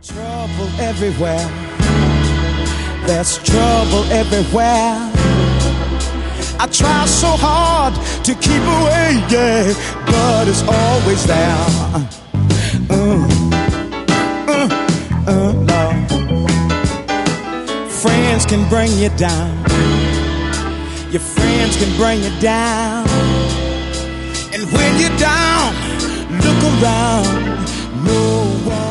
Trouble everywhere. There's trouble everywhere. I try so hard to keep away, yeah, but it's always there. Lord. Friends can bring you down. Your friends can bring you down. And when you're down, look around. No one